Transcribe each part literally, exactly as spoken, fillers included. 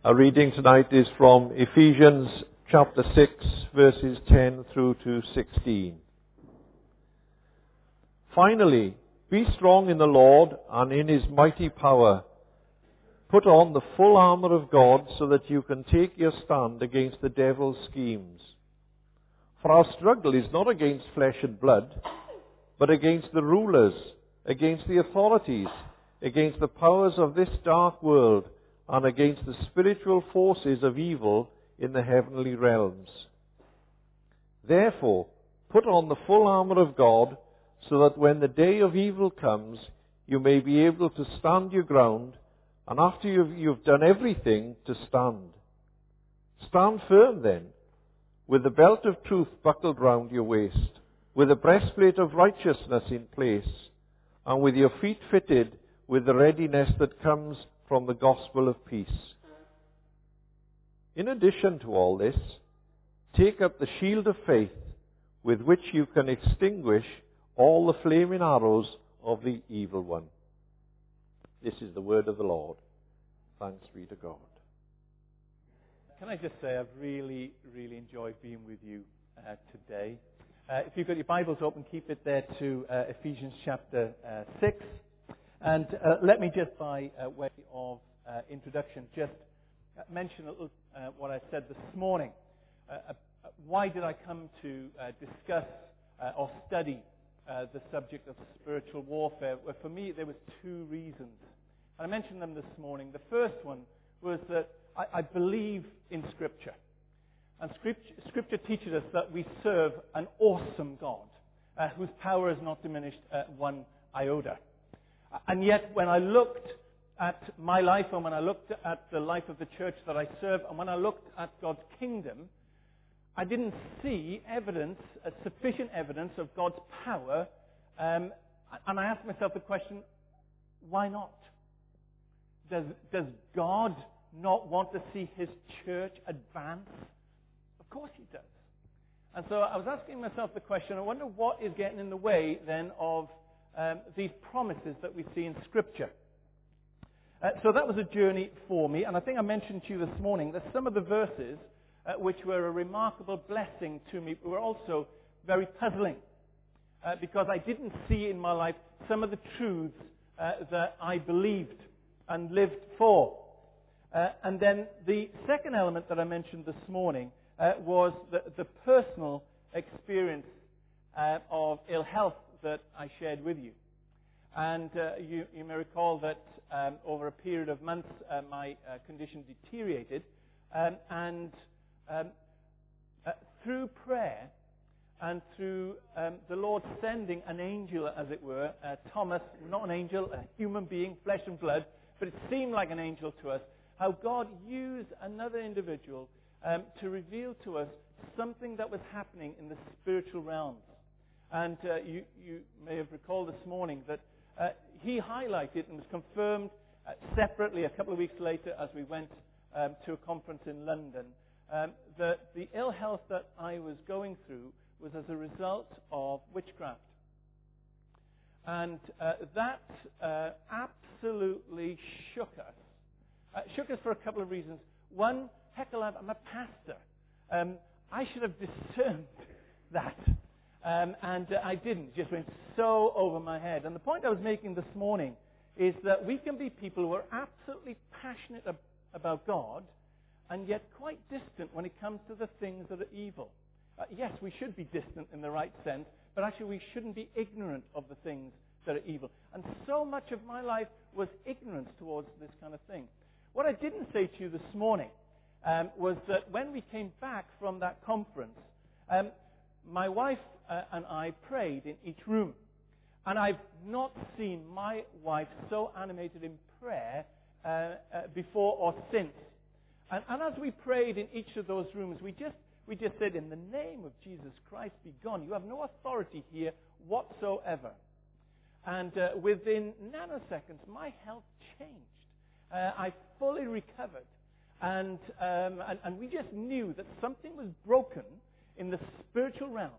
Our reading tonight is from Ephesians chapter six, verses ten through to sixteen. Finally, be strong in the Lord and in His mighty power. Put on the full armour of God so that you can take your stand against the devil's schemes. For our struggle is not against flesh and blood, but against the rulers, against the authorities, against the powers of this dark world, and against the spiritual forces of evil in the heavenly realms. Therefore, put on the full armour of God, so that when the day of evil comes, you may be able to stand your ground, and after you've, you've done everything, to stand. Stand firm then, with the belt of truth buckled round your waist, with the breastplate of righteousness in place, and with your feet fitted with the readiness that comes from the gospel of peace. In addition to all this, take up the shield of faith, with which you can extinguish all the flaming arrows of the evil one. This is the word of the Lord. Thanks be to God. Can I just say I've really, really enjoyed being with you uh, today. Uh, if you've got your Bibles open, keep it there to uh, Ephesians chapter uh, six. And uh, let me just, by uh, way of uh, introduction, just uh, mention a little uh, what I said this morning. Uh, uh, why did I come to uh, discuss uh, or study uh, the subject of spiritual warfare? Well, for me, there was two reasons. And I mentioned them this morning. The first one was that I, I believe in Scripture. And Scripture, Scripture teaches us that we serve an awesome God, uh, whose power is not diminished uh, one iota. And yet, when I looked at my life, and when I looked at the life of the church that I serve, and when I looked at God's kingdom, I didn't see evidence, uh, sufficient evidence of God's power. Um, and I asked myself the question, why not? Does, does God not want to see His church advance? Of course He does. And so I was asking myself the question, I wonder what is getting in the way then of Um, these promises that we see in Scripture. Uh, so that was a journey for me, and I think I mentioned to you this morning that some of the verses uh, which were a remarkable blessing to me were also very puzzling, uh, because I didn't see in my life some of the truths uh, that I believed and lived for. Uh, and then the second element that I mentioned this morning uh, was the, the personal experience uh, of ill health that I shared with you. And uh, you, you may recall that um, over a period of months uh, my uh, condition deteriorated, um, and um, uh, through prayer and through um, the Lord sending an angel, as it were, uh, Thomas, not an angel, a human being, flesh and blood, but it seemed like an angel to us, how God used another individual um, to reveal to us something that was happening in the spiritual realms. And uh, you, you may have recalled this morning that uh, he highlighted and was confirmed uh, separately a couple of weeks later as we went um, to a conference in London, um, that the ill health that I was going through was as a result of witchcraft. And uh, that uh, absolutely shook us. Uh, shook us for a couple of reasons. One, heck alive, I'm a pastor. Um, I should have discerned that. Um, and uh, I didn't. It just went so over my head. And the point I was making this morning is that we can be people who are absolutely passionate ab- about God, and yet quite distant when it comes to the things that are evil. Uh, yes, we should be distant in the right sense, but actually we shouldn't be ignorant of the things that are evil. And so much of my life was ignorance towards this kind of thing. What I didn't say to you this morning um, was that when we came back from that conference, um, my wife uh, and I prayed in each room. And I've not seen my wife so animated in prayer uh, uh, before or since. And, and as we prayed in each of those rooms, we just we just said, in the name of Jesus Christ, be gone. You have no authority here whatsoever. And uh, within nanoseconds, my health changed. Uh, I fully recovered. And, um, and, and we just knew that something was broken in the spiritual realms.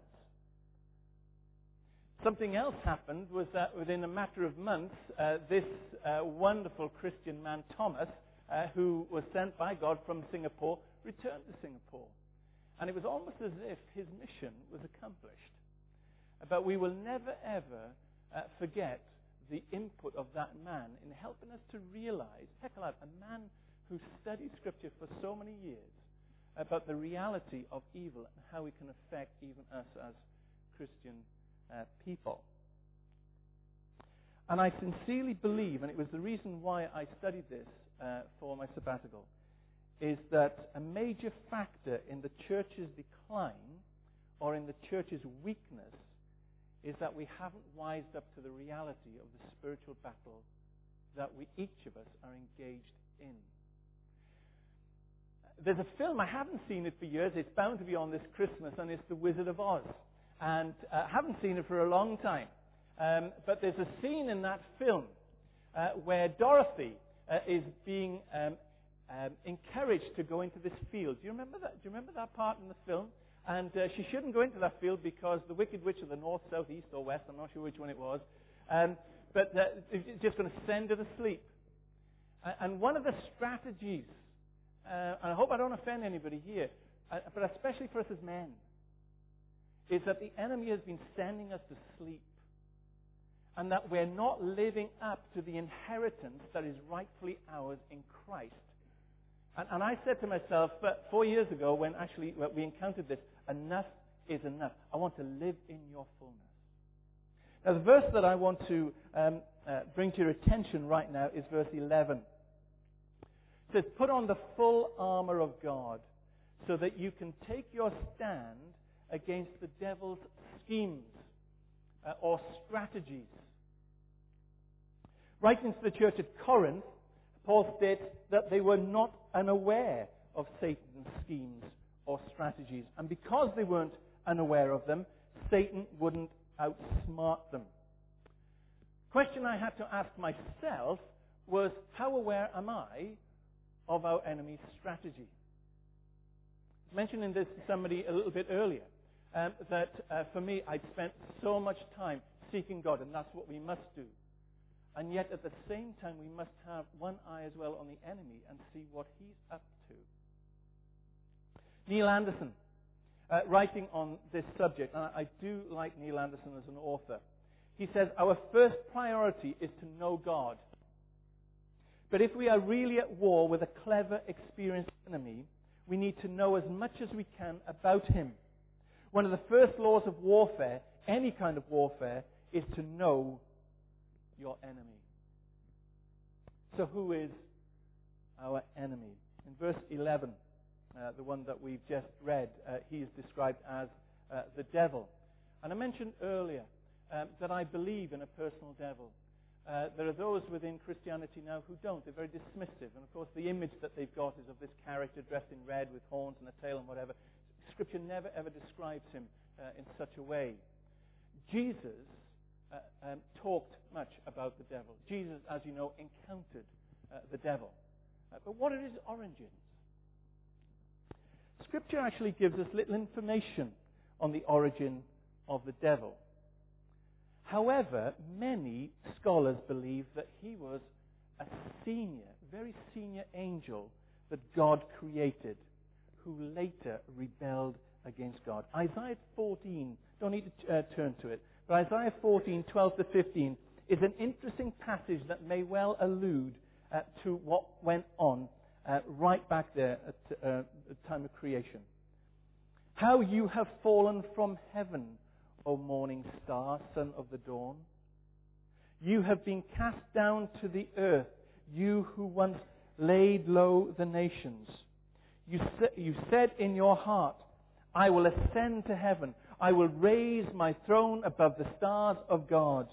Something else happened was that within a matter of months, uh, this uh, wonderful Christian man, Thomas, uh, who was sent by God from Singapore, returned to Singapore. And it was almost as if his mission was accomplished. But we will never, ever uh, forget the input of that man in helping us to realize, heck alive, a man who studied Scripture for so many years about the reality of evil and how it can affect even us as Christian uh, people. And I sincerely believe, and it was the reason why I studied this uh, for my sabbatical, is that a major factor in the church's decline or in the church's weakness is that we haven't wised up to the reality of the spiritual battle that we, each of us, are engaged in. There's a film, I haven't seen it for years, it's bound to be on this Christmas, and it's The Wizard of Oz. And I uh, haven't seen it for a long time. Um, but there's a scene in that film uh, where Dorothy uh, is being um, um, encouraged to go into this field. Do you remember that? Do you remember that part in the film? And uh, she shouldn't go into that field because the Wicked Witch of the north, south, east, or west, I'm not sure which one it was, um, but uh, it's just going to send her to sleep. And one of the strategies, uh, and I hope I don't offend anybody here, uh, but especially for us as men, is that the enemy has been sending us to sleep. And that we're not living up to the inheritance that is rightfully ours in Christ. And, and I said to myself, but four years ago, when actually we encountered this, enough is enough. I want to live in your fullness. Now, the verse that I want to um, uh, bring to your attention right now is verse eleven. It says, put on the full armor of God so that you can take your stand against the devil's schemes uh, or strategies. Writing to the church at Corinth, Paul states that they were not unaware of Satan's schemes or strategies. And because they weren't unaware of them, Satan wouldn't outsmart them. The question I had to ask myself was, how aware am I of our enemy's strategy? Mentioning this to somebody a little bit earlier, um, that uh, for me, I'd spent so much time seeking God, and that's what we must do. And yet, at the same time, we must have one eye as well on the enemy and see what he's up to. Neil Anderson, uh, writing on this subject, and I do like Neil Anderson as an author, he says, our first priority is to know God. But if we are really at war with a clever, experienced enemy, we need to know as much as we can about him. One of the first laws of warfare, any kind of warfare, is to know your enemy. So who is our enemy? In verse eleven, uh, the one that we've just read, uh, he is described as uh, the devil. And I mentioned earlier um, that I believe in a personal devil. Uh, there are those within Christianity now who don't. They're very dismissive. And of course the image that they've got is of this character dressed in red with horns and a tail and whatever. Scripture never ever describes him uh, in such a way. Jesus Uh, um, talked much about the devil. Jesus, as you know, encountered uh, the devil. Uh, but what are his origins? Scripture actually gives us little information on the origin of the devil. However, many scholars believe that he was a senior, very senior angel that God created, who later rebelled against God. Isaiah fourteen, don't need to uh, turn to it, but Isaiah fourteen, twelve to fifteen is an interesting passage that may well allude uh, to what went on uh, right back there at uh, the time of creation. How you have fallen from heaven, O morning star, son of the dawn. You have been cast down to the earth, you who once laid low the nations. You, sa- you said in your heart, I will ascend to heaven. I will raise my throne above the stars of God.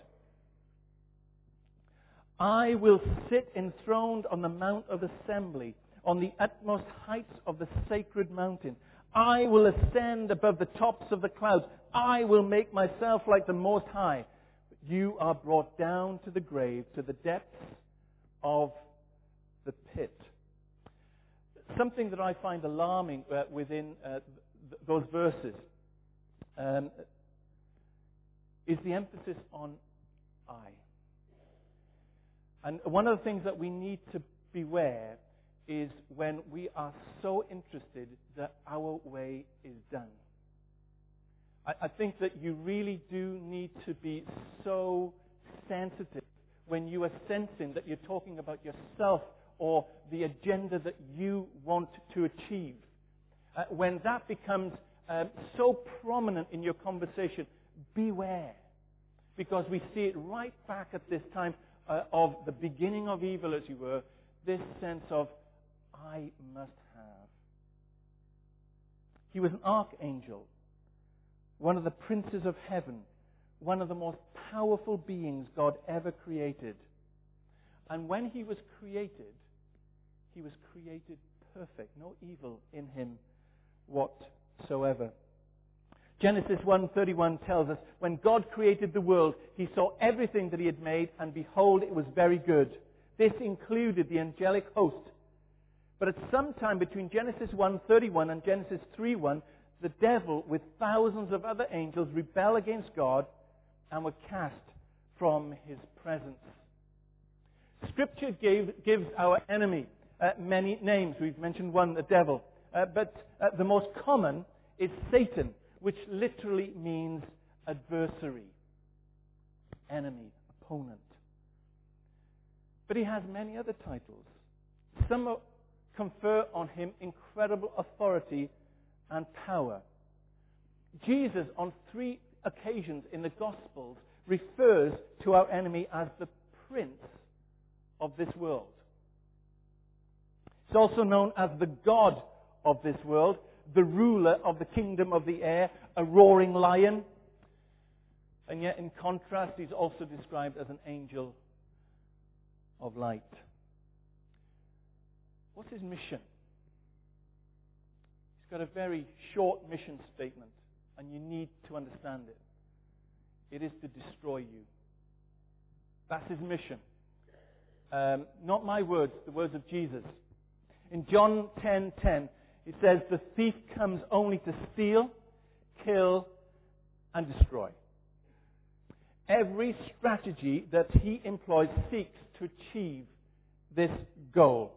I will sit enthroned on the mount of assembly, on the utmost heights of the sacred mountain. I will ascend above the tops of the clouds. I will make myself like the Most High. But you are brought down to the grave, to the depths of the pit. Something that I find alarming uh, within uh, th- those verses um, is the emphasis on I. And one of the things that we need to beware is when we are so interested that our way is done. I, I think that you really do need to be so sensitive when you are sensing that you're talking about yourself or the agenda that you want to achieve. Uh, when that becomes um, so prominent in your conversation, beware. Because we see it right back at this time uh, of the beginning of evil, as you were, this sense of, I must have. He was an archangel, one of the princes of heaven, one of the most powerful beings God ever created. And when he was created, he was created perfect, no evil in him whatsoever. Genesis one thirty-one tells us, when God created the world, he saw everything that he had made, and behold, it was very good. This included the angelic host. But at some time between Genesis one thirty-one and Genesis three one, the devil, with thousands of other angels, rebel against God and were cast from his presence. Scripture gave, gives our enemy uh, many names. We've mentioned one, the devil. Uh, but uh, the most common is Satan, which literally means adversary, enemy, opponent. But he has many other titles. Some confer on him incredible authority and power. Jesus, on three occasions in the Gospels, refers to our enemy as the prince of this world. He's also known as the God of this world, the ruler of the kingdom of the air, a roaring lion. And yet, in contrast, he's also described as an angel of light. What's his mission? He's got a very short mission statement, and you need to understand it. It is to destroy you. That's his mission. Um, not my words, the words of Jesus. In John ten ten, he says, the thief comes only to steal, kill, and destroy. Every strategy that he employs seeks to achieve this goal.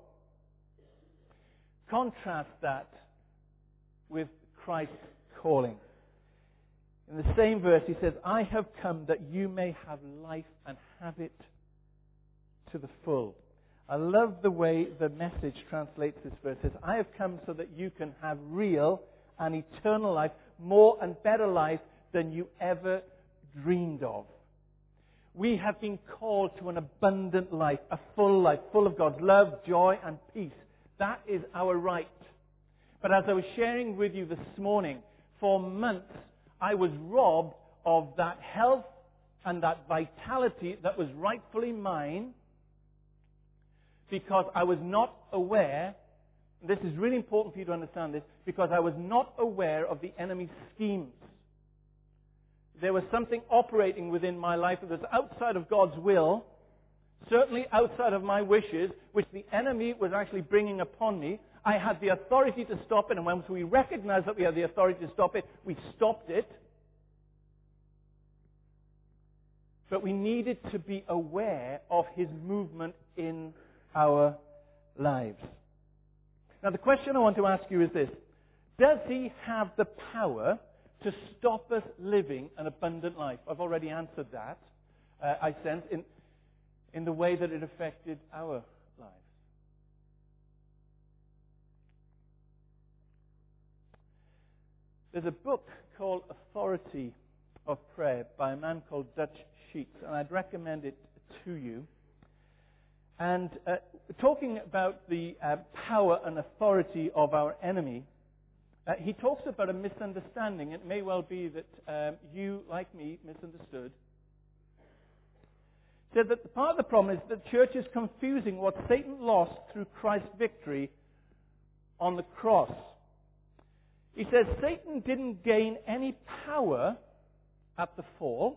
Contrast that with Christ's calling. In the same verse, he says, I have come that you may have life and have it to the full. I love the way the Message translates this verse. It says, I have come so that you can have real and eternal life, more and better life than you ever dreamed of. We have been called to an abundant life, a full life, full of God's love, joy, and peace. That is our right. But as I was sharing with you this morning, for months I was robbed of that health and that vitality that was rightfully mine because I was not aware, this is really important for you to understand this, because I was not aware of the enemy's schemes. There was something operating within my life that was outside of God's will, certainly outside of my wishes, which the enemy was actually bringing upon me. I had the authority to stop it, and once we recognized that we had the authority to stop it, we stopped it. But we needed to be aware of his movement in our lives. Now, the question I want to ask you is this. Does he have the power to stop us living an abundant life? I've already answered that, uh, I sense, in, in the way that it affected our lives. There's a book called Authority of Prayer by a man called Dutch Sheets, and I'd recommend it to you. And uh, talking about the uh, power and authority of our enemy, uh, he talks about a misunderstanding. It may well be that um, you, like me, misunderstood. He said that part of the problem is that the church is confusing what Satan lost through Christ's victory on the cross. He says Satan didn't gain any power at the fall,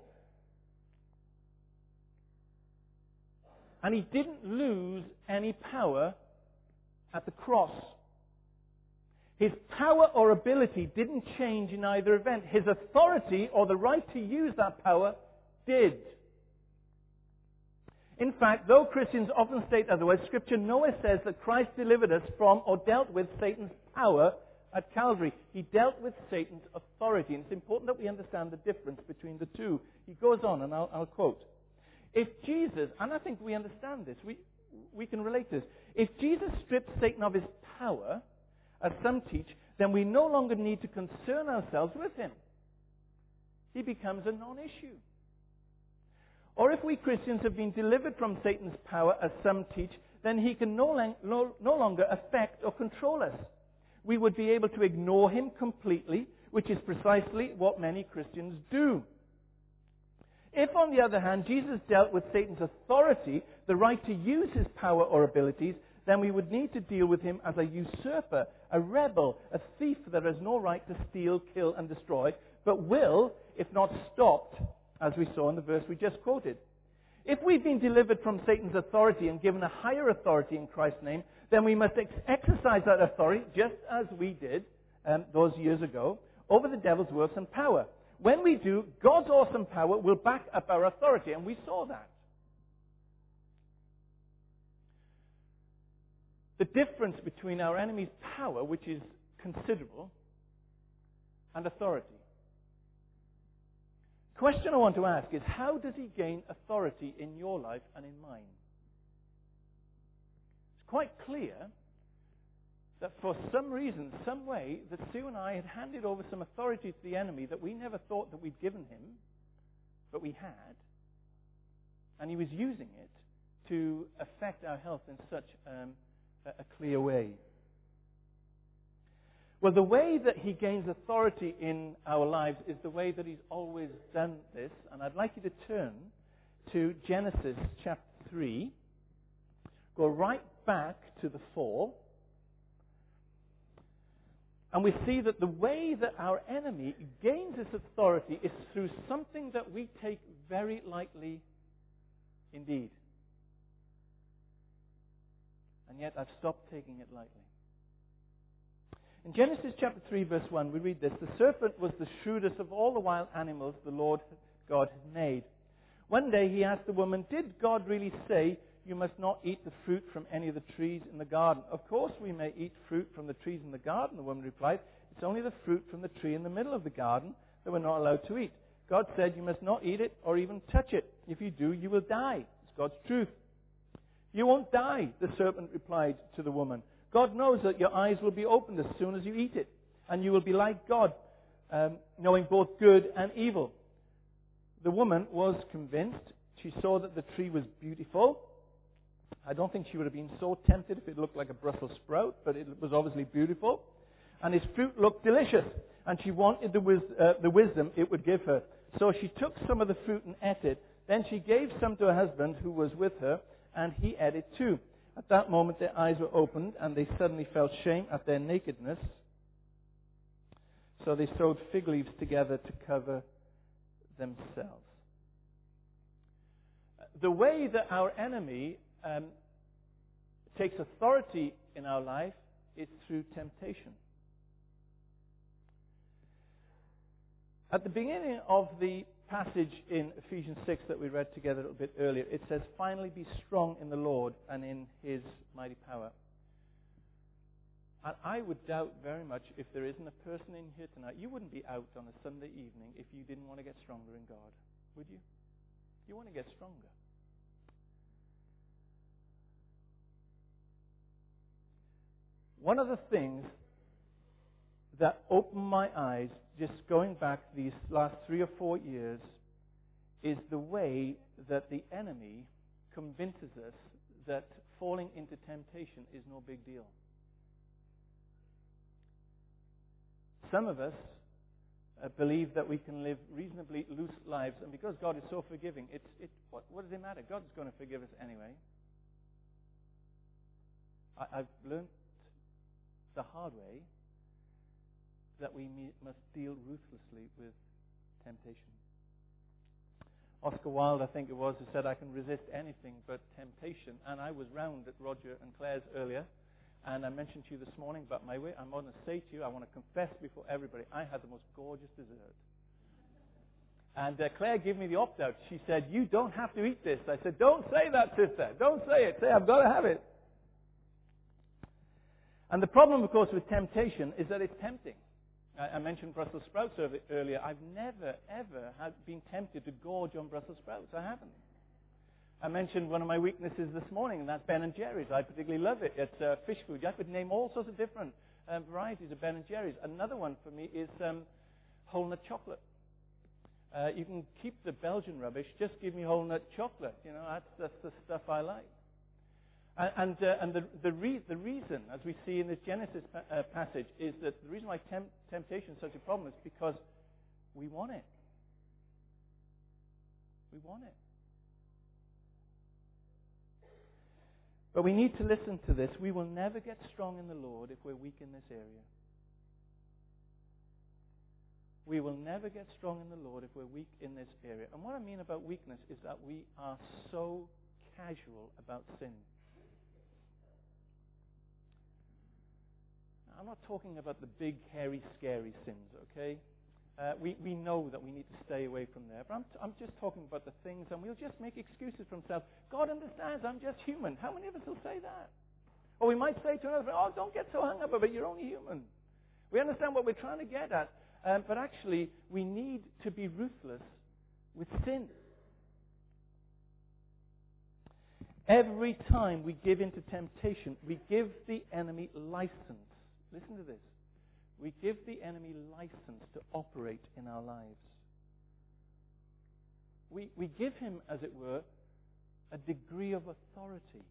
and he didn't lose any power at the cross. His power or ability didn't change in either event. His authority or the right to use that power did. In fact, though Christians often state otherwise, Scripture nowhere says that Christ delivered us from or dealt with Satan's power at Calvary. He dealt with Satan's authority. And it's important that we understand the difference between the two. He goes on, and I'll, I'll quote. If Jesus, and I think we understand this, we, we can relate to this. If Jesus stripped Satan of his power, as some teach, then we no longer need to concern ourselves with him. He becomes a non-issue. Or if we Christians have been delivered from Satan's power, as some teach, then he can no, lang- no, no longer affect or control us. We would be able to ignore him completely, which is precisely what many Christians do. If, on the other hand, Jesus dealt with Satan's authority, the right to use his power or abilities, then we would need to deal with him as a usurper, a rebel, a thief that has no right to steal, kill, and destroy, but will, if not stopped, as we saw in the verse we just quoted. If we've been delivered from Satan's authority and given a higher authority in Christ's name, then we must ex- exercise that authority, just as we did um, those years ago, over the devil's works and power. When we do, God's awesome power will back up our authority, and we saw that. The difference between our enemy's power, which is considerable, and authority. The question I want to ask is, how does he gain authority in your life and in mine? It's quite clear that for some reason, some way, that Sue and I had handed over some authority to the enemy that we never thought that we'd given him, but we had, and he was using it to affect our health in such um, a, a clear way. Well, the way that he gains authority in our lives is the way that he's always done this. And I'd like you to turn to Genesis chapter three. Go right back to the fall. And we see that the way that our enemy gains his authority is through something that we take very lightly indeed. And yet I've stopped taking it lightly. In Genesis chapter three, verse one, we read this. The serpent was the shrewdest of all the wild animals the Lord God had made. One day he asked the woman, did God really say you must not eat the fruit from any of the trees in the garden? Of course we may eat fruit from the trees in the garden, the woman replied. It's only the fruit from the tree in the middle of the garden that we're not allowed to eat. God said you must not eat it or even touch it. If you do, you will die. It's God's truth. You won't die, the serpent replied to the woman. God knows that your eyes will be opened as soon as you eat it, and you will be like God, um, knowing both good and evil. The woman was convinced. She saw that the tree was beautiful. I don't think she would have been so tempted if it looked like a Brussels sprout, but it was obviously beautiful. And its fruit looked delicious, and she wanted the, wis- uh, the wisdom it would give her. So she took some of the fruit and ate it. Then she gave some to her husband who was with her, and he ate it too. At that moment their eyes were opened, and they suddenly felt shame at their nakedness. So they sewed fig leaves together to cover themselves. The way that our enemy um, takes authority in our life is through temptation. At the beginning of the passage in Ephesians six that we read together a little bit earlier, it says, finally be strong in the Lord and in his mighty power. And I would doubt very much if there isn't a person in here tonight, you wouldn't be out on a Sunday evening if you didn't want to get stronger in God, would you? You want to get stronger. One of the things that opened my eyes, just going back these last three or four years, is the way that the enemy convinces us that falling into temptation is no big deal. Some of us uh, believe that we can live reasonably loose lives, and because God is so forgiving, it's, it, what, what does it matter? God's going to forgive us anyway. I, I've learned the hard way that we must deal ruthlessly with temptation. Oscar Wilde, I think it was, who said, I can resist anything but temptation. And I was round at Roger and Claire's earlier, and I mentioned to you this morning about my way. I'm going to say to you, I want to confess before everybody, I had the most gorgeous dessert. And uh, Claire gave me the opt-out. She said, you don't have to eat this. I said, don't say that, sister. Don't say it. Say, I've got to have it. And the problem, of course, with temptation is that it's tempting. I, I mentioned Brussels sprouts earlier. I've never, ever had been tempted to gorge on Brussels sprouts. I haven't. I mentioned one of my weaknesses this morning, and that's Ben and Jerry's. I particularly love it. It's uh, fish food. I could name all sorts of different um, varieties of Ben and Jerry's. Another one for me is um, whole nut chocolate. Uh, you can keep the Belgian rubbish. Just give me whole nut chocolate. You know, that's, that's the stuff I like. And, and, uh, and the, the, re- the reason, as we see in this Genesis pa- uh, passage, is that the reason why temp- temptation is such a problem is because we want it. We want it. But we need to listen to this. We will never get strong in the Lord if we're weak in this area. We will never get strong in the Lord if we're weak in this area. And what I mean about weakness is that we are so casual about sin. Now, I'm not talking about the big, hairy, scary sins, okay? Uh, we, we know that we need to stay away from there. But I'm, t- I'm just talking about the things, and we'll just make excuses for ourselves. God understands, I'm just human. How many of us will say that? Or we might say to another friend, oh, don't get so hung up about it, you're only human. We understand what we're trying to get at. Um, but actually, we need to be ruthless with sin. Every time we give into temptation, we give the enemy license. Listen to this. We give the enemy license to operate in our lives. We, we give him, as it were, a degree of authority.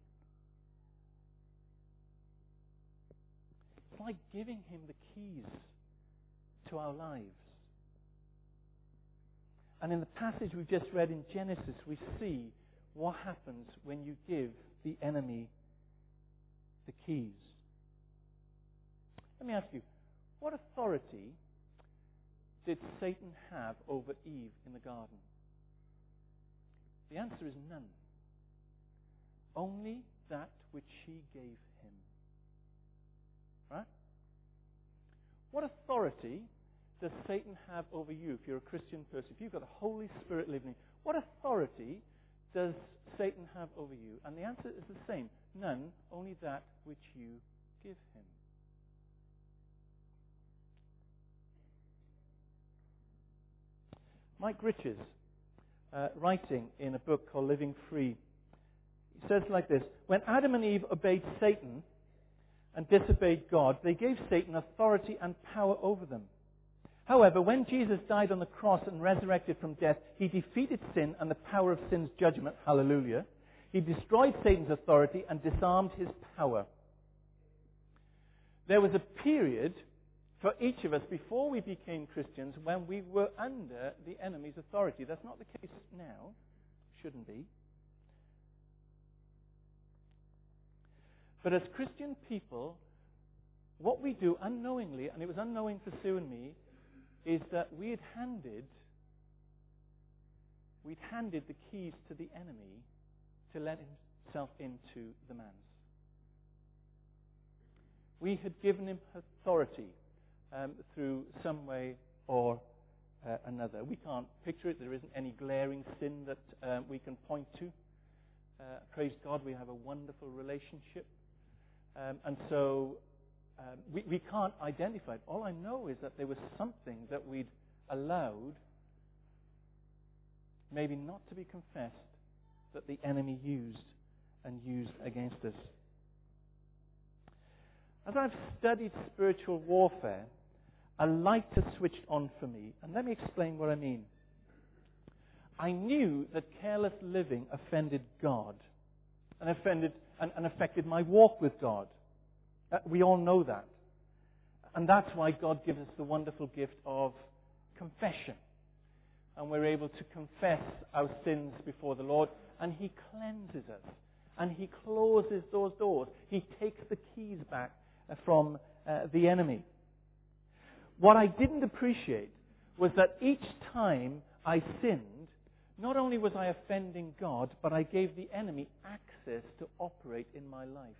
It's like giving him the keys to our lives. And in the passage we just read in Genesis, we see what happens when you give the enemy the keys. Let me ask you, what authority did Satan have over Eve in the garden? The answer is none. Only that which she gave him. Right? What authority does Satan have over you if you're a Christian person? If you've got the Holy Spirit living in you, what authority does Satan have over you? And the answer is the same. None, only that which you give him. Mike Riches, uh, writing in a book called Living Free, he says like this: when Adam and Eve obeyed Satan and disobeyed God, they gave Satan authority and power over them. However, when Jesus died on the cross and resurrected from death, he defeated sin and the power of sin's judgment. Hallelujah. He destroyed Satan's authority and disarmed his power. There was a period for each of us before we became Christians when we were under the enemy's authority. That's not the case now. Shouldn't be. But as Christian people, what we do unknowingly, and it was unknowing for Sue and me, is that we had handed, we'd handed the keys to the enemy to let himself into the manse. We had given him authority um, through some way or uh, another. We can't picture it. There isn't any glaring sin that um, we can point to. Uh, praise God, we have a wonderful relationship. Um, and so um, we, we can't identify it. All I know is that there was something that we'd allowed, maybe not to be confessed, that the enemy used and used against us. As I've studied spiritual warfare, a light has switched on for me. And let me explain what I mean. I knew that careless living offended God and offended and, and affected my walk with God. Uh, we all know that. And that's why God gives us the wonderful gift of confession. And we're able to confess our sins before the Lord. And He cleanses us. And He closes those doors. He takes the keys back from uh, the enemy. What I didn't appreciate was that each time I sinned, not only was I offending God, but I gave the enemy access to operate in my life.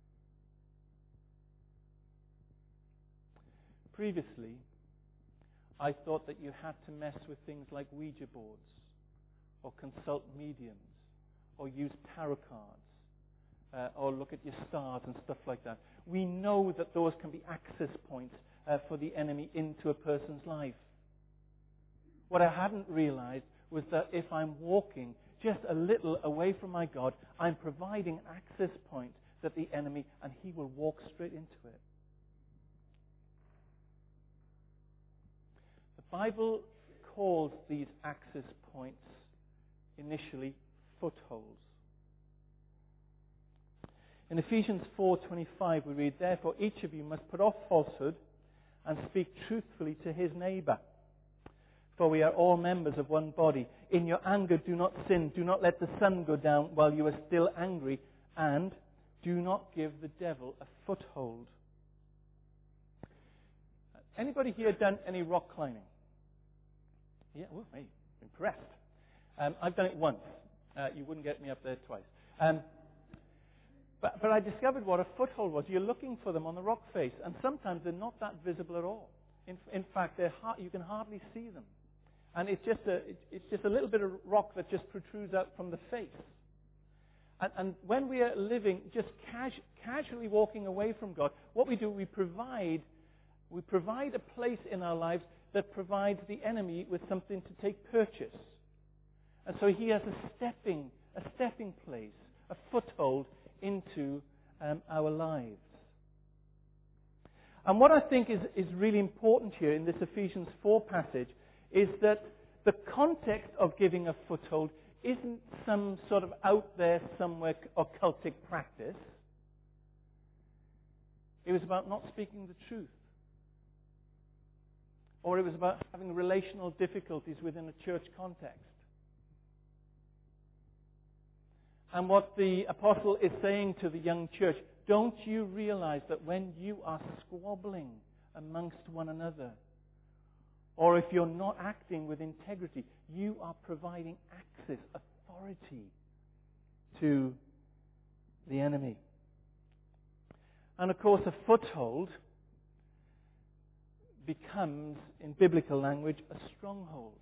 Previously, I thought that you had to mess with things like Ouija boards, or consult mediums, or use tarot cards, uh, or look at your stars and stuff like that. We know that those can be access points uh, for the enemy into a person's life. What I hadn't realized was that if I'm walking just a little away from my God, I'm providing an access point that the enemy, and he will walk straight into it. The Bible calls these access points initially footholds. In Ephesians four twenty-five we read, "Therefore each of you must put off falsehood and speak truthfully to his neighbor. For we are all members of one body. In your anger do not sin. Do not let the sun go down while you are still angry. And do not give the devil a foothold." Anybody here done any rock climbing? Yeah, well, hey, impressed. Um, I've done it once. Uh, you wouldn't get me up there twice. Um, but, but I discovered what a foothold was. You're looking for them on the rock face, and sometimes they're not that visible at all. In, in fact, they're hard, you can hardly see them. And it's just a it, it's just a little bit of rock that just protrudes out from the face. And, and when we are living, just casu- casually walking away from God, what we do, we provide we provide a place in our lives that provides the enemy with something to take purchase. And so he has a stepping a stepping place, a foothold into um, our lives. And what I think is, is really important here in this Ephesians four passage is that the context of giving a foothold isn't some sort of out there somewhere occultic practice. It was about not speaking the truth. Or it was about having relational difficulties within a church context. And what the apostle is saying to the young church, don't you realize that when you are squabbling amongst one another, or if you're not acting with integrity, you are providing access, authority to the enemy. And of course, a foothold becomes, in biblical language, a stronghold.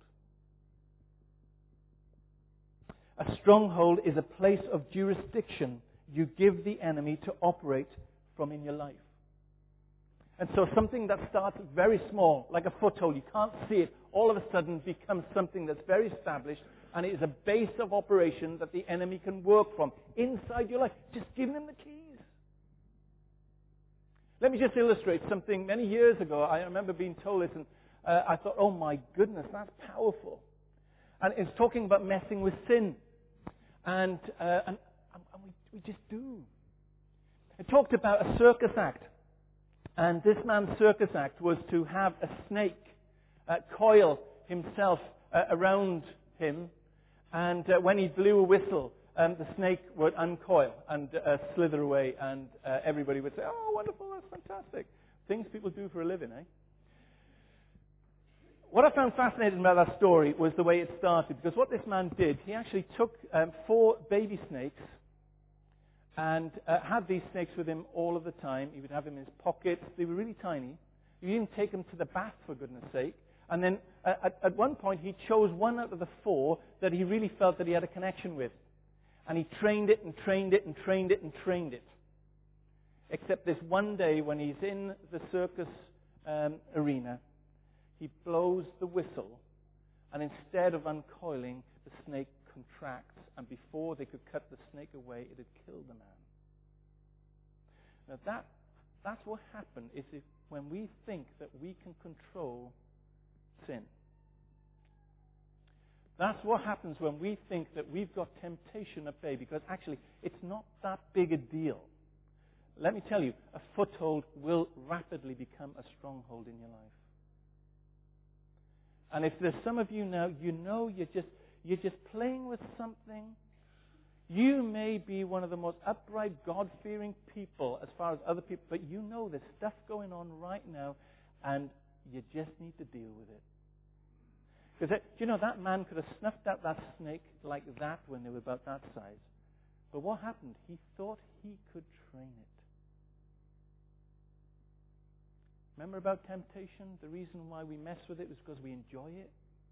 A stronghold is a place of jurisdiction you give the enemy to operate from in your life. And so something that starts very small, like a foothold, you can't see it, all of a sudden becomes something that's very established, and it is a base of operation that the enemy can work from inside your life. Just give him the keys. Let me just illustrate something. Many years ago, I remember being told this, and uh, I thought, oh my goodness, that's powerful. And it's talking about messing with sin. And, uh, and, and we, we just do. It talked about a circus act. And this man's circus act was to have a snake uh, coil himself uh, around him. And uh, when he blew a whistle, um, the snake would uncoil and uh, slither away. And uh, everybody would say, oh, wonderful, that's fantastic. Things people do for a living, eh? What I found fascinating about that story was the way it started. Because what this man did, he actually took um, four baby snakes and uh, had these snakes with him all of the time. He would have them in his pockets. They were really tiny. He didn't take them to the bath, for goodness sake. And then uh, at, at one point, he chose one out of the four that he really felt that he had a connection with. And he trained it and trained it and trained it and trained it. Except this one day when he's in the circus um, arena, he blows the whistle, and instead of uncoiling, the snake contracts, and before they could cut the snake away, it had killed the man. Now that, that's what happened, is if when we think that we can control sin. That's what happens when we think that we've got temptation at bay, because actually it's not that big a deal. Let me tell you, a foothold will rapidly become a stronghold in your life. And if there's some of you now, you know you're just you're just playing with something. You may be one of the most upright, God-fearing people as far as other people, but you know there's stuff going on right now, and you just need to deal with it. Because, you know, that man could have snuffed out that snake like that when they were about that size. But what happened? He thought he could train it. Remember about temptation? The reason why we mess with it was because we enjoy it.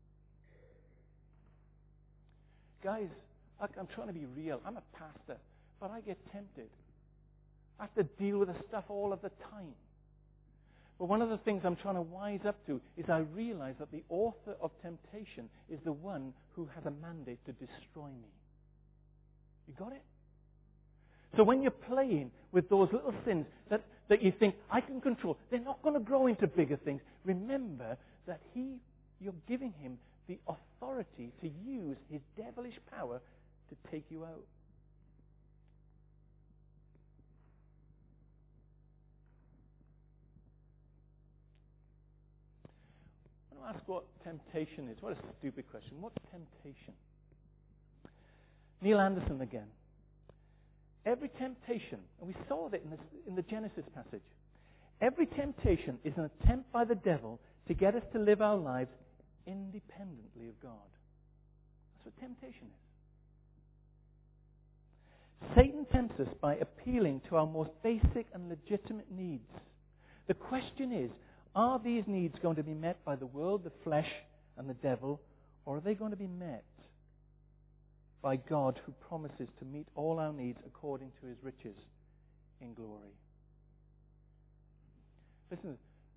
Guys, look, I'm trying to be real. I'm a pastor, but I get tempted. I have to deal with the stuff all of the time. But one of the things I'm trying to wise up to is I realize that the author of temptation is the one who has a mandate to destroy me. You got it? So when you're playing with those little sins that, that you think, I can control, they're not going to grow into bigger things. Remember that he, you're giving him the authority to use his devilish power to take you out. I want to ask what temptation is. What a stupid question. What's temptation? Neil Anderson again. Every temptation, and we saw that in, this, in the Genesis passage, every temptation is an attempt by the devil to get us to live our lives independently of God. That's what temptation is. Satan tempts us by appealing to our most basic and legitimate needs. The question is, are these needs going to be met by the world, the flesh, and the devil, or are they going to be met by God, who promises to meet all our needs according to his riches in glory? Listen,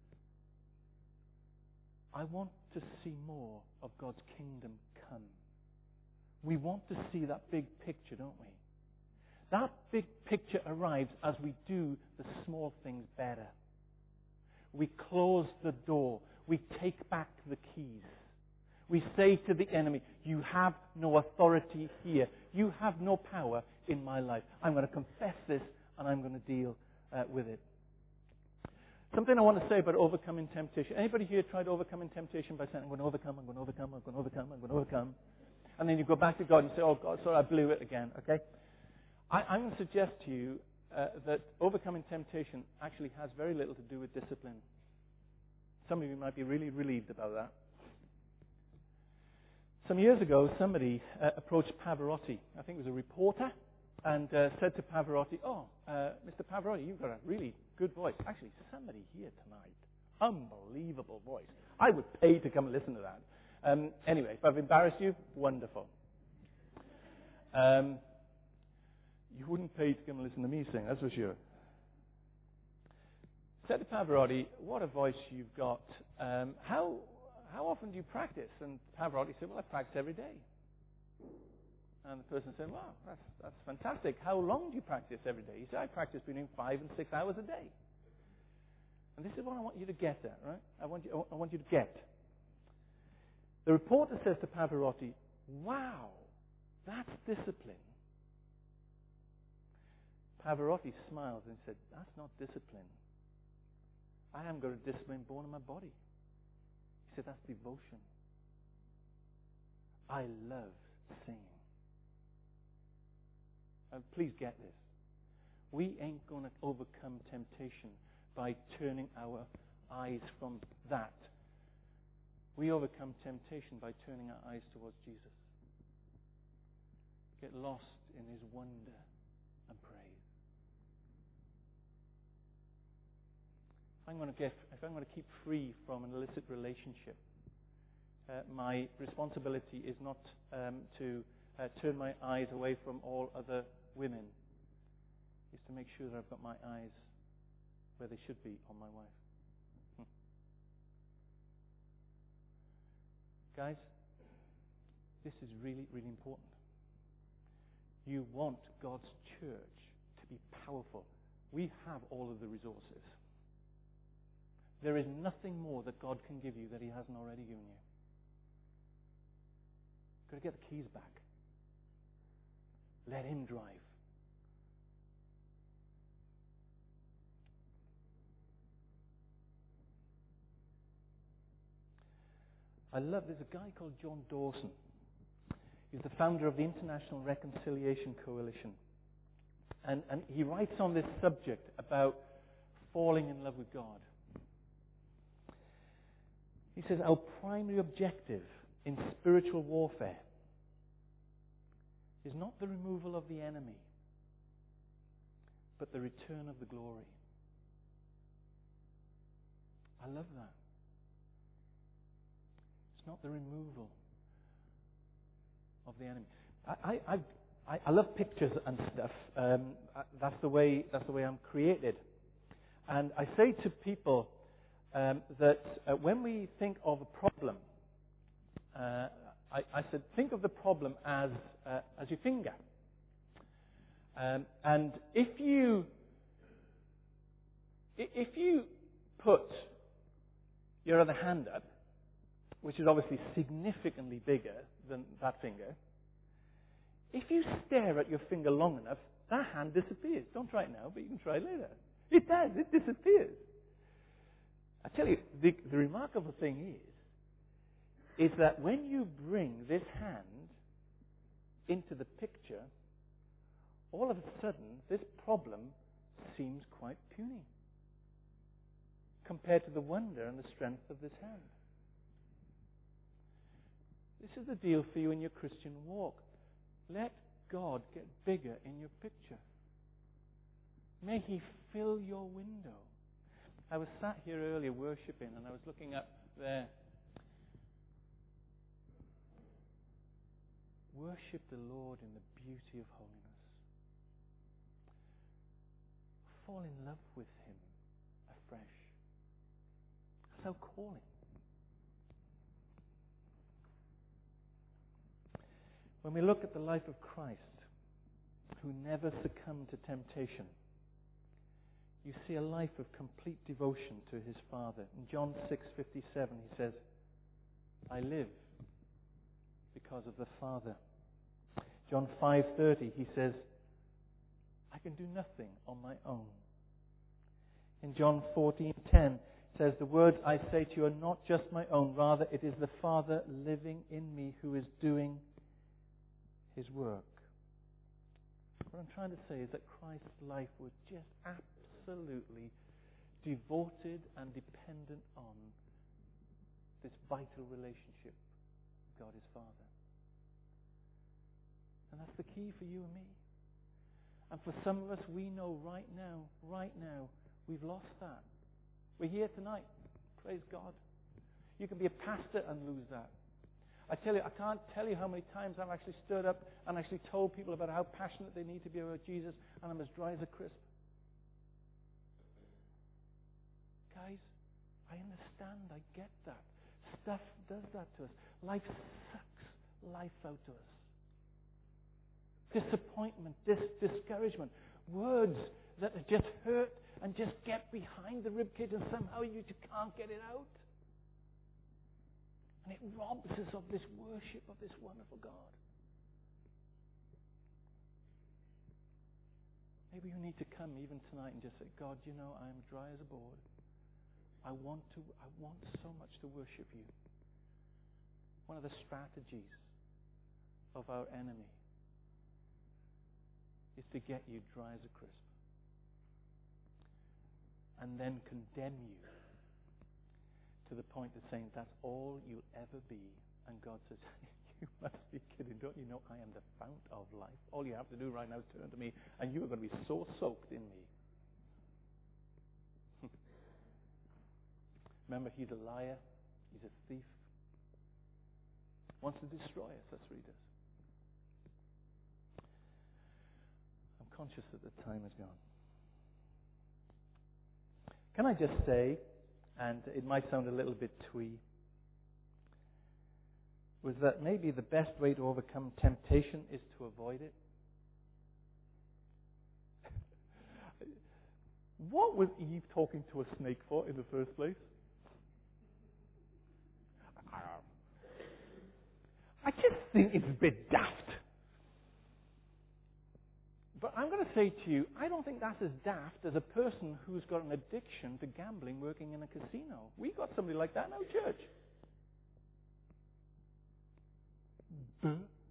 I want to see more of God's kingdom come. We want to see that big picture, don't we? That big picture arrives as we do the small things better. We close the door. We take back the keys. We say to the enemy, you have no authority here. You have no power in my life. I'm going to confess this and I'm going to deal uh, with it. Something I want to say about overcoming temptation. Anybody here tried overcoming temptation by saying, I'm going to overcome, I'm going to overcome, I'm going to overcome, I'm going to overcome. And then you go back to God and say, oh God, sorry, I blew it again. Okay? I, I'm going to suggest to you uh, that overcoming temptation actually has very little to do with discipline. Some of you might be really relieved about that. Some years ago, somebody uh, approached Pavarotti. I think it was a reporter, and uh, said to Pavarotti, oh, uh, Mister Pavarotti, you've got a really good voice. Actually, somebody here tonight, unbelievable voice. I would pay to come and listen to that. Um, anyway, if I've embarrassed you, wonderful. Um, you wouldn't pay to come and listen to me sing, that's for sure. Said to Pavarotti, what a voice you've got. Um, how how often do you practice? And Pavarotti said, well, I practice every day. And the person said, wow, that's, that's fantastic. How long do you practice every day? He said, I practice between five and six hours a day. And this is what I want you to get at, right? I want you, I want you to get. The reporter says to Pavarotti, wow, that's discipline. Pavarotti smiles and said, that's not discipline. I haven't got a discipline born in my body. He said, that's devotion. I love singing. And please get this. We ain't going to overcome temptation by turning our eyes from that. We overcome temptation by turning our eyes towards Jesus. Get lost in his wonder and praise. If I'm going to get, if I'm going to keep free from an illicit relationship, uh, my responsibility is not um, to uh, turn my eyes away from all other women. Is to make sure that I've got my eyes where they should be on my wife. Hmm. Guys, this is really, really important. You want God's church to be powerful. We have all of the resources. There is nothing more that God can give you that he hasn't already given you. You've got to get the keys back. Let him drive. I love, there's a guy called John Dawson. He's the founder of the International Reconciliation Coalition. And, and he writes on this subject about falling in love with God. He says, our primary objective in spiritual warfare is not the removal of the enemy, but the return of the glory. I love that. It's not the removal of the enemy. I, I, I, I love pictures and stuff. Um, that's the way. That's the way I'm created. And I say to people um, that uh, when we think of a problem, uh, I, I said, think of the problem as uh, as your finger. Um, and if you if you put your other hand up, which is obviously significantly bigger than that finger, if you stare at your finger long enough, that hand disappears. Don't try it now, but you can try it later. It does. It disappears. I tell you, the, the remarkable thing is, is that when you bring this hand into the picture, all of a sudden, this problem seems quite puny compared to the wonder and the strength of this hand. This is the deal for you in your Christian walk. Let God get bigger in your picture. May He fill your window. I was sat here earlier worshiping, and I was looking up there. Worship the Lord in the beauty of holiness. Fall in love with Him afresh. That's our calling. When we look at the life of Christ, who never succumbed to temptation, you see a life of complete devotion to His Father. In John six fifty-seven, He says, I live because of the Father. John five thirty, He says, I can do nothing on my own. In John fourteen ten, it says, the words I say to you are not just my own, rather it is the Father living in me who is doing His work. What I'm trying to say is that Christ's life was just absolutely devoted and dependent on this vital relationship with God His Father. And that's the key for you and me. And for some of us, we know right now, right now, we've lost that. We're here tonight. Praise God. You can be a pastor and lose that. I tell you, I can't tell you how many times I've actually stood up and actually told people about how passionate they need to be about Jesus, and I'm as dry as a crisp. Guys, I understand, I get that. Stuff does that to us. Life sucks life out to us. Disappointment, dis- discouragement, words that just hurt and just get behind the ribcage, and somehow you just can't get it out. And it robs us of this worship of this wonderful God. Maybe you need to come even tonight and just say, God, you know, I am dry as a board. I want to, I want so much to worship you. One of the strategies of our enemy is to get you dry as a crisp. And then condemn you to the point of saying that's all you'll ever be. And God says, you must be kidding. Don't you know I am the fount of life? All you have to do right now is turn to me, and you are going to be so soaked in me. Remember, he's a liar. He's a thief. Wants to destroy us. That's what he does. I'm conscious that the time is gone. Can I just say, and it might sound a little bit twee, was that maybe the best way to overcome temptation is to avoid it. What was Eve talking to a snake for in the first place? I just think it's a bit daft. But I'm going to say to you, I don't think that's as daft as a person who's got an addiction to gambling working in a casino. We got somebody like that in our church. Buh.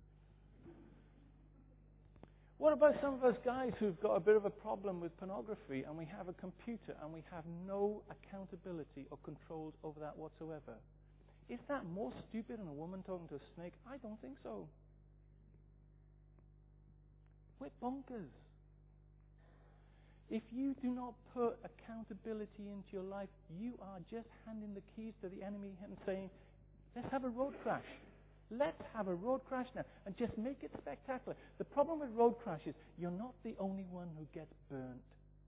What about some of us guys who've got a bit of a problem with pornography, and we have a computer and we have no accountability or controls over that whatsoever? Is that more stupid than a woman talking to a snake? I don't think so. We're bonkers. If you do not put accountability into your life, you are just handing the keys to the enemy and saying, let's have a road crash. Let's have a road crash now and just make it spectacular. The problem with road crashes, you're not the only one who gets burnt.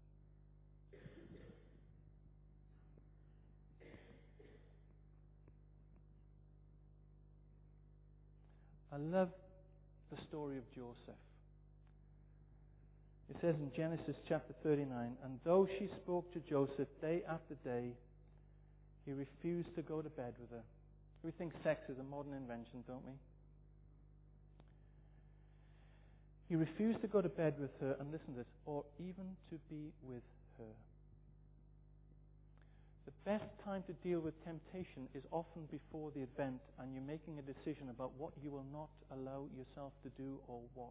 I love the story of Joseph. It says in Genesis chapter thirty-nine, and though she spoke to Joseph day after day, he refused to go to bed with her. We think sex is a modern invention, don't we? He refused to go to bed with her, and listen to this, or even to be with her. The best time to deal with temptation is often before the event, and you're making a decision about what you will not allow yourself to do or watch.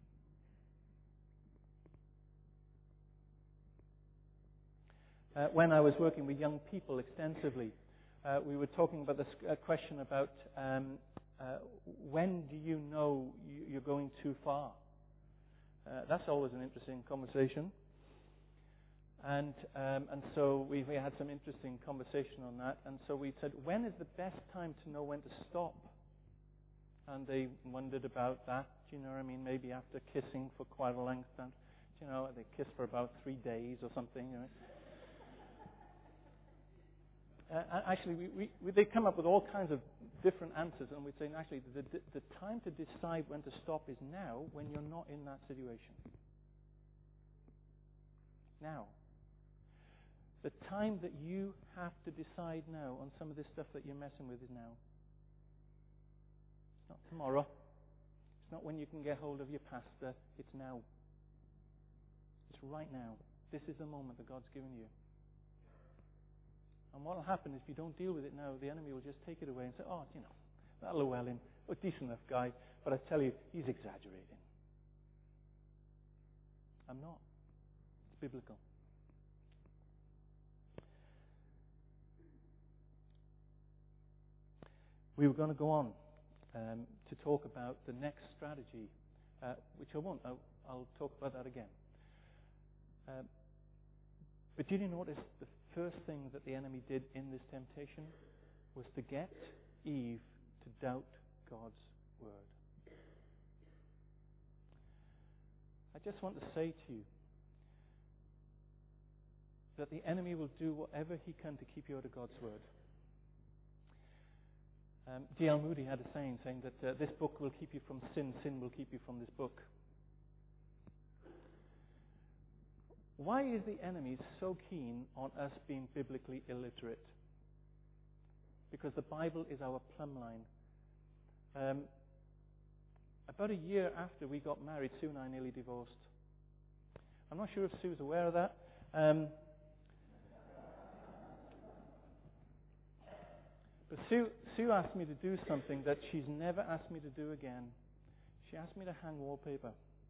Uh, when I was working with young people extensively, uh, we were talking about this uh, question about um, uh, when do you know you, you're going too far? Uh, that's always an interesting conversation. And um, and so we, we had some interesting conversation on that. And so we said, when is the best time to know when to stop? And they wondered about that. Do you know what I mean? Maybe after kissing for quite a length time. Do you know, they kiss for about three days or something. You know? Uh, actually, we, we, we, they come up with all kinds of different answers, and we'd say, actually, the, the, the time to decide when to stop is now, when you're not in that situation. Now. The time that you have to decide now on some of this stuff that you're messing with is now. It's not tomorrow. It's not when you can get hold of your pastor. It's now. It's right now. This is the moment that God's given you. And what will happen is if you don't deal with it now, the enemy will just take it away and say, oh, you know, that Llewellyn, a decent enough guy, but I tell you, he's exaggerating. I'm not. It's biblical. We were going to go on um, to talk about the next strategy, uh, which I won't. I'll, I'll talk about that again. Uh, but did you notice the first thing that the enemy did in this temptation was to get Eve to doubt God's word? I just want to say to you that the enemy will do whatever he can to keep you out of God's word. Um, D L Moody had a saying saying that uh, this book will keep you from sin, sin will keep you from this book. Why is the enemy so keen on us being biblically illiterate? Because the Bible is our plumb line. Um, about a year after we got married, Sue and I nearly divorced. I'm not sure if Sue's aware of that. Um, but Sue, Sue asked me to do something that she's never asked me to do again. She asked me to hang wallpaper.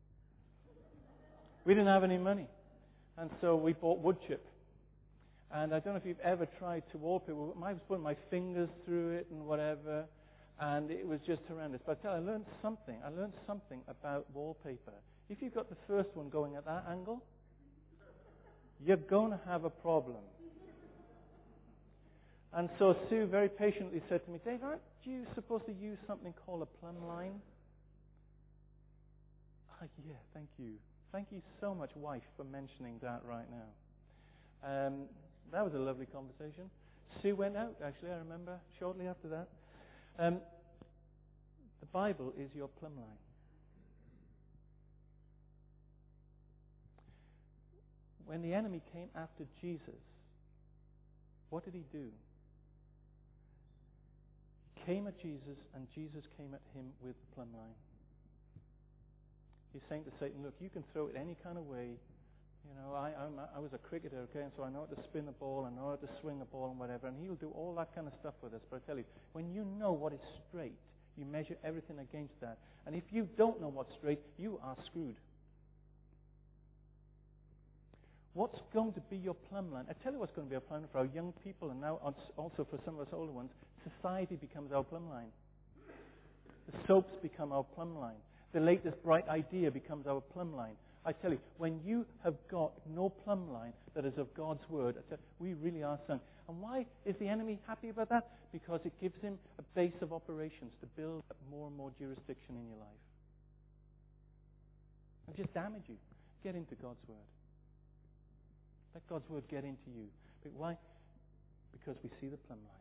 We didn't have any money. And so we bought wood chip. And I don't know if you've ever tried to wallpaper. I was putting my fingers through it and whatever. And it was just horrendous. But I tell you, I learned something. I learned something about wallpaper. If you've got the first one going at that angle, you're going to have a problem. And so Sue very patiently said to me, Dave, aren't you supposed to use something called a plumb line? Ah, yeah, thank you. Thank you so much, wife, for mentioning that right now. Um, that was a lovely conversation. Sue went out, actually, I remember, shortly after that. Um, the Bible is your plumb line. When the enemy came after Jesus, what did he do? He came at Jesus, and Jesus came at him with the plumb line. He's saying to Satan, look, you can throw it any kind of way. You know, I, I'm, I was a cricketer, okay, and so I know how to spin a ball, I know how to swing a ball and whatever, and he'll do all that kind of stuff with us. But I tell you, when you know what is straight, you measure everything against that. And if you don't know what's straight, you are screwed. What's going to be your plumb line? I tell you what's going to be our plumb line for our young people, and now also for some of us older ones. Society becomes our plumb line. The soaps become our plumb line. The latest bright idea becomes our plumb line. I tell you, when you have got no plumb line that is of God's word, I tell you, we really are sung. And why is the enemy happy about that? Because it gives him a base of operations to build up more and more jurisdiction in your life. And just damage you. Get into God's word. Let God's word get into you. But why? Because we see the plumb line.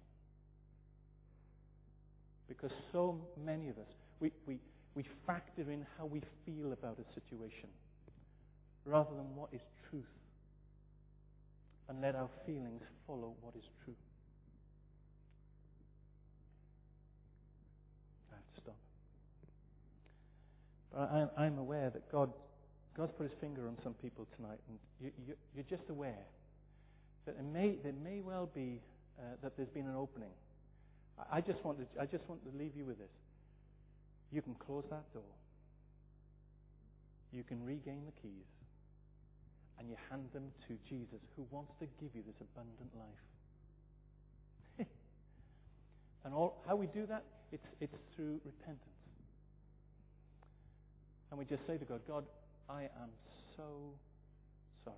Because so many of us, we, we, we factor in how we feel about a situation rather than what is truth. And let our feelings follow what is true. I have to stop. But I, I'm aware that God, God's put his finger on some people tonight, and you, you, you're just aware that it may, there may well be uh, that there's been an opening. I, I just want to, I just want to leave you with this. You can close that door. You can regain the keys. And you hand them to Jesus, who wants to give you this abundant life. And all, how we do that, it's, it's through repentance. And we just say to God, God, I am so sorry.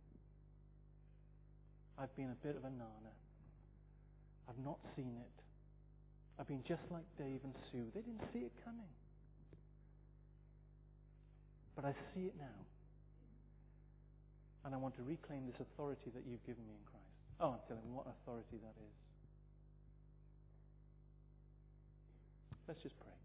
I've been a bit of a nana. I've not seen it. I've been just like Dave and Sue. They didn't see it coming. But I see it now. And I want to reclaim this authority that you've given me in Christ. Oh, I'm telling you what authority that is. Let's just pray.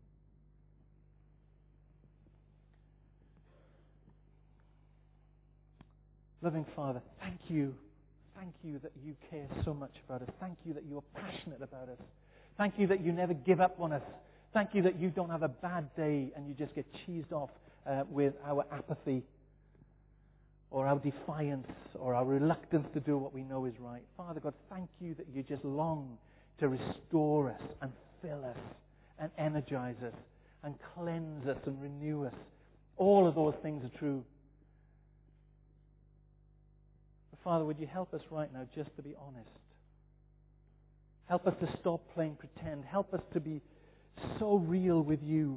Loving Father, thank you. Thank you that you care so much about us. Thank you that you are passionate about us. Thank you that you never give up on us. Thank you that you don't have a bad day and you just get cheesed off uh, with our apathy, or our defiance, or our reluctance to do what we know is right. Father God, thank you that you just long to restore us and fill us and energize us and cleanse us and renew us. All of those things are true. But Father, would you help us right now just to be honest? Help us to stop playing pretend. Help us to be so real with you.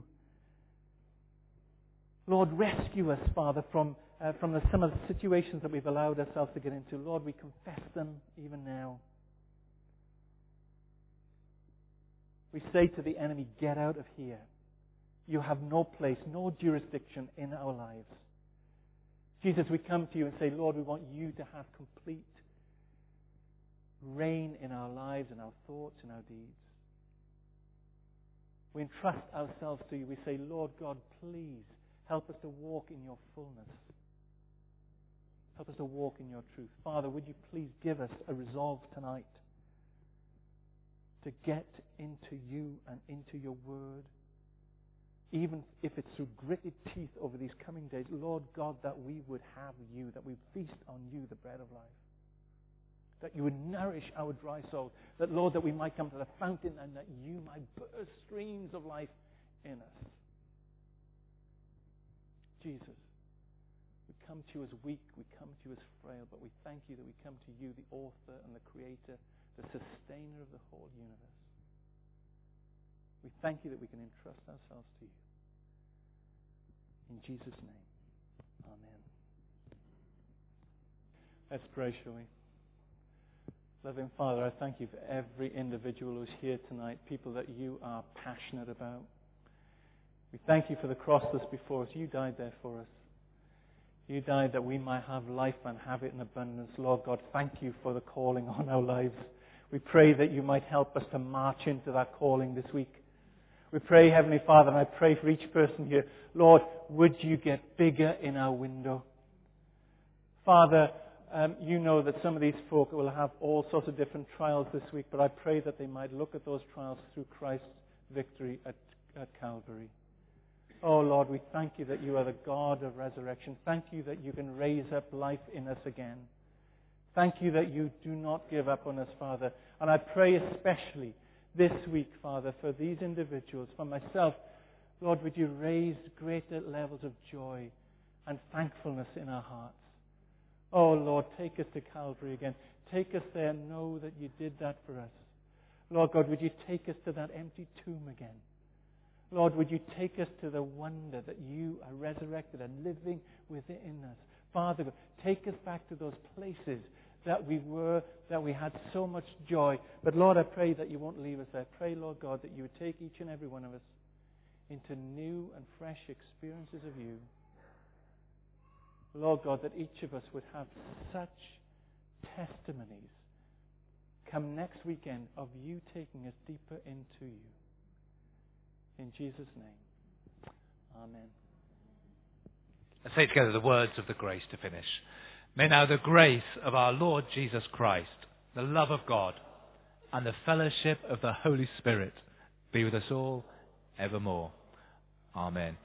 Lord, rescue us, Father, from Uh, from the, some of the situations that we've allowed ourselves to get into. Lord, we confess them even now. We say to the enemy, get out of here. You have no place, no jurisdiction in our lives. Jesus, we come to you and say, Lord, we want you to have complete reign in our lives, in our thoughts, in our deeds. We entrust ourselves to you. We say, Lord God, please help us to walk in your fullness. Help us to walk in your truth. Father, would you please give us a resolve tonight to get into you and into your word, even if it's through gritted teeth over these coming days. Lord God, that we would have you, that we feast on you, the bread of life, that you would nourish our dry soul, that, Lord, that we might come to the fountain and that you might burst streams of life in us. Jesus, we come to you as weak, we come to you as frail, but we thank you that we come to you, the author and the creator, the sustainer of the whole universe. We thank you that we can entrust ourselves to you. In Jesus' name, amen. Let's pray, shall we? Loving Father, I thank you for every individual who's here tonight, people that you are passionate about. We thank you for the cross that's before us. You died there for us. You died that we might have life and have it in abundance. Lord God, thank you for the calling on our lives. We pray that you might help us to march into that calling this week. We pray, Heavenly Father, and I pray for each person here, Lord, would you get bigger in our window? Father, um, you know that some of these folk will have all sorts of different trials this week, but I pray that they might look at those trials through Christ's victory at, at Calvary. Oh, Lord, we thank you that you are the God of resurrection. Thank you that you can raise up life in us again. Thank you that you do not give up on us, Father. And I pray especially this week, Father, for these individuals, for myself, Lord, would you raise greater levels of joy and thankfulness in our hearts. Oh, Lord, take us to Calvary again. Take us there. Know that you did that for us. Lord God, would you take us to that empty tomb again? Lord, would you take us to the wonder that you are resurrected and living within us. Father, God, take us back to those places that we were, that we had so much joy. But Lord, I pray that you won't leave us there. I pray, Lord God, that you would take each and every one of us into new and fresh experiences of you. Lord God, that each of us would have such testimonies come next weekend of you taking us deeper into you. In Jesus' name, amen. Let's say together the words of the grace to finish. May now the grace of our Lord Jesus Christ, the love of God, and the fellowship of the Holy Spirit be with us all evermore. Amen.